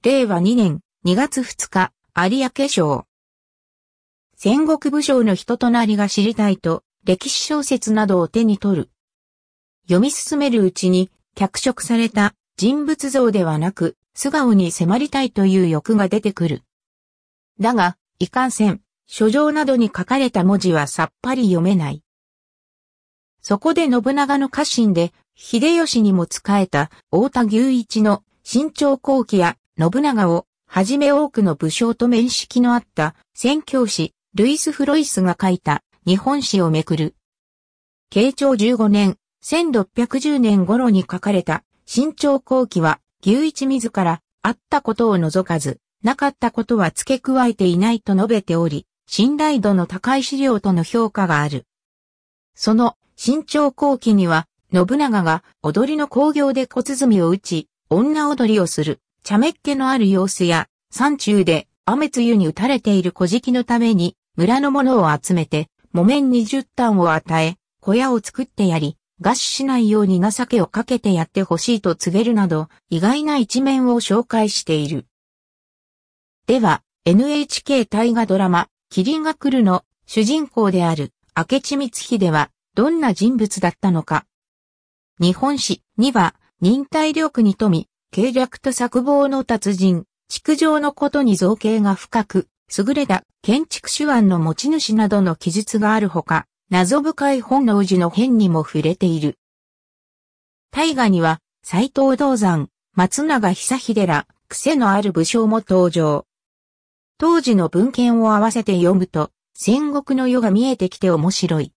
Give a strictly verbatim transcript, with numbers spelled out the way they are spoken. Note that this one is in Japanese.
れいわにねんにがつふつか、有明賞。戦国武将の人となりが知りたいと、歴史小説などを手に取る。読み進めるうちに、脚色された人物像ではなく、素顔に迫りたいという欲が出てくる。だが、いかんせん、書状などに書かれた文字はさっぱり読めない。そこで信長の家臣で、秀吉にも仕えた太田牛一の新朝後期や信長をはじめ多くの武将と面識のあった宣教師ルイス・フロイスが書いた日本史をめくる。慶長じゅうごねん、せんろっぴゃくじゅうねん頃に書かれた新朝後期は牛一自らあったことを除かず、なかったことは付け加えていないと述べており、信頼度の高い資料との評価がある。その新朝後期には、信長が踊りの興行で小鼓を打ち、女踊りをする、茶目っ気のある様子や、山中で雨露に打たれている小敷のために、村の者を集めて、木綿にじゅったんを与え、小屋を作ってやり、餓死しないように情けをかけてやってほしいと告げるなど、意外な一面を紹介している。では、エヌエイチケー 大河ドラマ、麒麟が来るの主人公である明智光秀はどんな人物だったのか。日本史には忍耐力に富み、計略と策謀の達人、築城のことに造詣が深く、優れた建築手腕の持ち主などの記述があるほか、謎深い本能寺の変にも触れている。大河には斎藤道山、松永久秀ら癖のある武将も登場。当時の文献を合わせて読むと、戦国の世が見えてきて面白い。